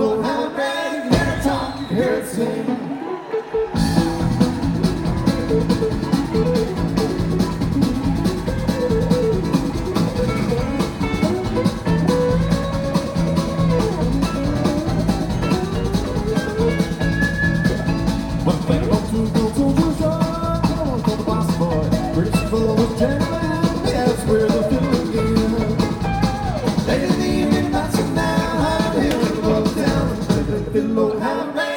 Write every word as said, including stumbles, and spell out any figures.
fiddle, how bad you never talk, you hear it sing. One thing about two gold soldiers, oh, come on, call the boss boy. British fellow was gentleman, that's where the fiddle began. They didn't even mention now how the hill goes down. Fiddle, fiddle, how